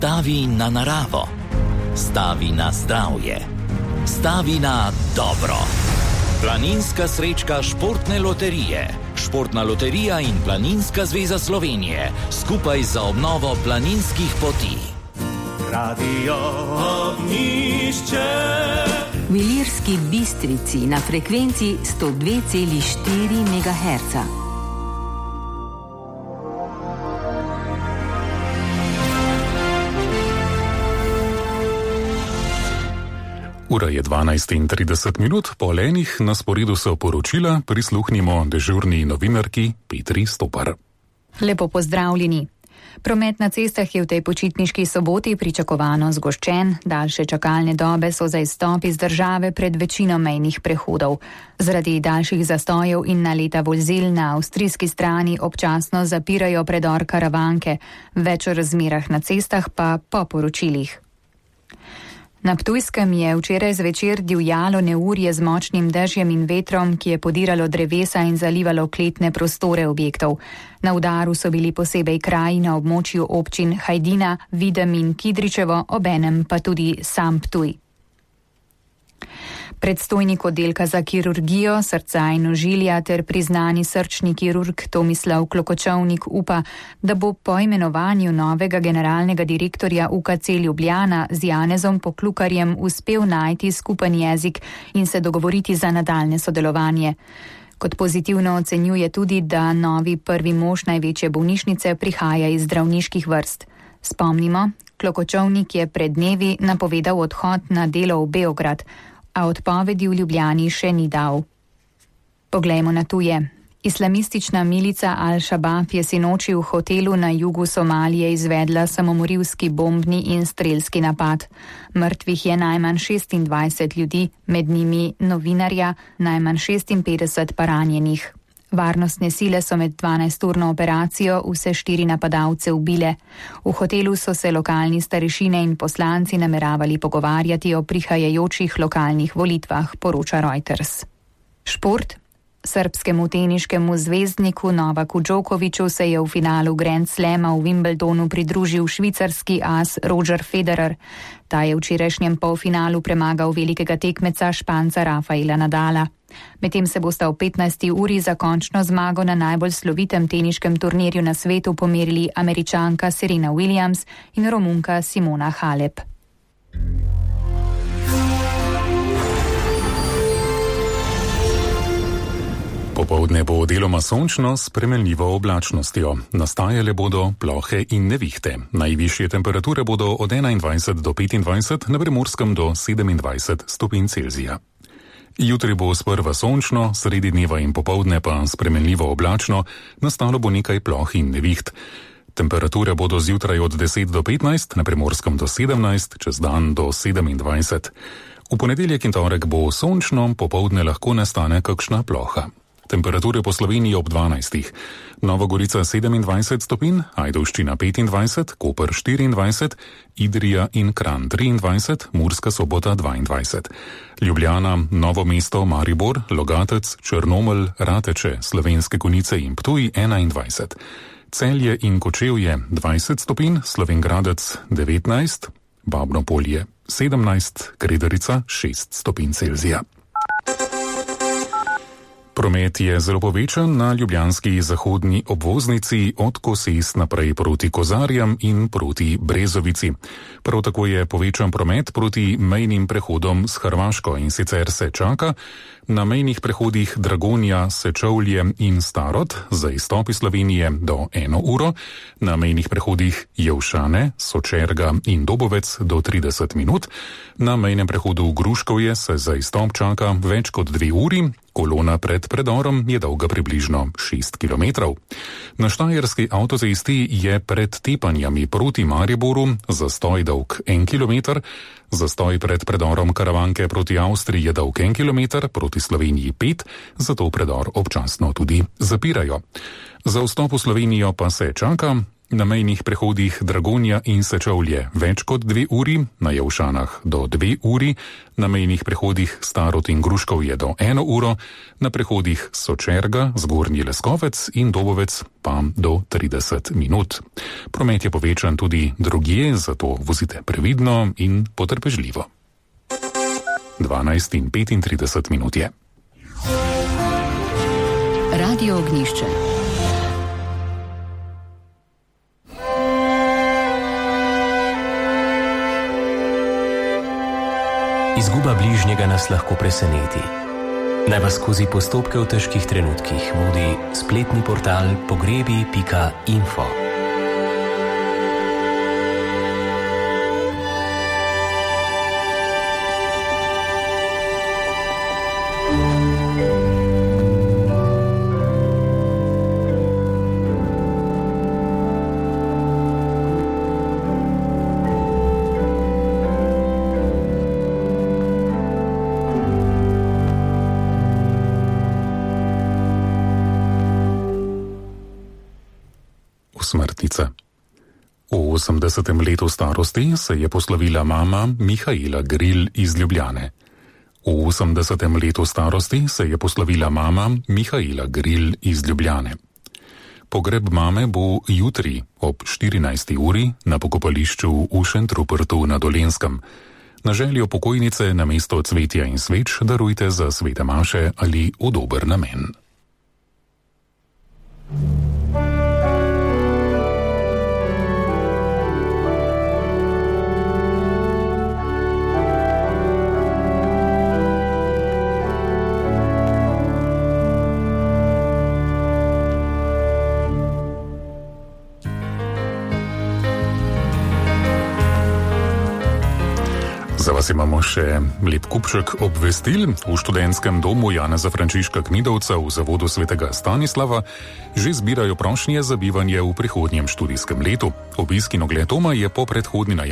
Stavi na naravo, stavi na zdravje, stavi na dobro. Planinska srečka Športne loterije. Športna loterija in Planinska zveza Slovenije skupaj za obnovo planinskih poti. Radio Ognjišče. V Ilirski Bistrici na frekvenci 102,4 MHz. Ura je 12:30, po enih na sporedu so poročila, prisluhnimo dežurni novinarki Petri Stopar. Lepo pozdravljeni. Promet na cestah je v tej počitniški soboti pričakovano zgoščen, daljše čakalne dobe so za izstop iz države pred večino mejnih prehodov. Zaradi daljših zastojev in naleta vozil na avstrijski strani občasno zapirajo predor Karavanke, več o razmerah na cestah pa po poročilih. Na Ptujskem je včeraj zvečer divjalo neurje z močnim dežjem in vetrom, ki je podiralo drevesa in zalivalo kletne prostore objektov. Na udaru so bili posebej kraji na območju občin Hajdina, Videm in Kidričevo, obenem pa tudi sam Ptuj. Predstojnik oddelka za kirurgijo, srca in ožilja ter priznani srčni kirurg Tomislav Klokočovnik upa, da bo po imenovanju novega generalnega direktorja UKC Ljubljana z Janezom Poklukarjem uspel najti skupen jezik in se dogovoriti za nadaljne sodelovanje. Kot pozitivno ocenjuje tudi, da novi prvi mož največje bolnišnice prihaja iz zdravniških vrst. Spomnimo, Klokočovnik je pred dnevi napovedal odhod na delo v Beograd, a odpovedi v Ljubljani še ni dal. Poglejmo na tuje. Islamistična milica Al-Shabaab je sinoči v hotelu na jugu Somalije izvedla samomorilski bombni in strelski napad. Mrtvih je najmanj 26 ljudi, med njimi novinarja, najmanj 56 pa ranjenih. Varnostne sile so med 12-urno operacijo vse 4 napadalce ubile. V hotelu so se lokalni starešine in poslanci nameravali pogovarjati o prihajajočih lokalnih volitvah, poroča Reuters. Šport. Srbskemu teniškemu zvezdniku Novaku Djokoviću se je v finalu Grand Slama v Wimbledonu pridružil švicarski as Roger Federer. Ta je v včerajšnjem polfinalu premagal velikega tekmeca Španca Rafaela Nadala. Medtem se bosta v 15. uri za končno zmago na najbolj slovitem teniškem turnirju na svetu pomerili Američanka Serena Williams in Romunka Simona Halep. Popoldne bo deloma sončno s spremenljivo oblačnostjo. Nastajale bodo plohe in nevihte. Najvišje temperature bodo od 21 do 25, na Primorskem do 27 stopinj Celzija. Jutri bo sprva sončno, sredi dneva in popoldne pa spremenljivo oblačno, nastalo bo nekaj ploh in neviht. Temperature bodo zjutraj od 10 do 15, na Primorskem do 17, čez dan do 27. V ponedeljek in torek bo sončno, popoldne lahko nastane kakšna ploha. Temperature po Sloveniji ob 12. Nova Gorica 27 stopinj, Ajdovščina 25, Koper 24, Idrija in Kranj 23, Murska Sobota 22. Ljubljana, Novo mesto, Maribor, Logatec, Črnomelj, Rateče, Slovenske Konjice in Ptuj 21. Celje in Kočevje 20 stopinj, Slovenj Gradec 19, Babno Polje 17, Kredarica 6 stopinj Celzija. Promet je zelo povečan na ljubljanski zahodni obvoznici od Kosez naprej proti Kozarjam in proti Brezovici. Prav tako je povečan promet proti mejnim prehodom s Hrvaško in sicer se čaka na mejnih prehodih Dragonja, Sečovlje in Starod za izstop iz Slovenije do 1 uro, na mejnih prehodih Jevšane, Sočerga in Dobovec do 30 minut, na mejnem prehodu Gruškovje se za izstop čaka več kot 2 uri, kolona pred predorom je dolga približno 6 km. Na Štajerski avtocesti je pred Tepanjami proti Mariboru zastoj dolg 1 km, zastoj pred predorom Karavanke proti Avstriji je dolg 1 km, proti Sloveniji 5, zato predor občasno tudi zapirajo. Za vstop v Slovenijo pa se čaka na mejnih prehodih Dragonja in Sečovlje več kot 2 uri, na Javšanah do 2 uri, na mejnih prehodih Starod in Gruškovje do 1 uro, na prehodih Sočerga, Zgornji Leskovec in Dobovec pa do 30 minut. Promet je povečan tudi drugje, zato vozite previdno in potrpežljivo. 12 in 35 minut je. Radio Ognjišče. Izguba bližnjega nas lahko preseneti. Naj vas skozi postopke v težkih trenutkih vodi spletni portal pogrebi.info. Smrtnica. V 80. letu starosti se je poslovila mama Mihaela Gril iz Ljubljane. V 80. letu starosti se je poslovila mama Mihaela Gril iz Ljubljane. Pogreb mame bo jutri ob 14. uri na pokopališču v Šentrupertu na Dolenjskem. Na željo pokojnice namesto cvetja in sveč darujte za svete maše ali v dober namen. Za vas imamo še lep kupček obvestil. V študentskem domu Janeza Frančiška Knidovca v zavodu svetega Stanislava že zbirajo prošnje za bivanje v prihodnjem študijskem letu. Obisk in ogled doma je po predhodni najavitvi